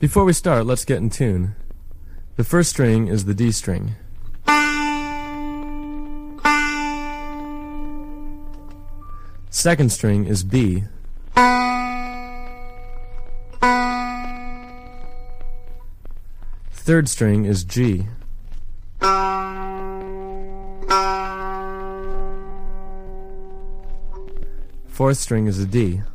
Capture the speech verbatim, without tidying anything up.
Before we start, let's get in tune. The first string is the D string. Second string is B. Third string is G. Fourth string is a D.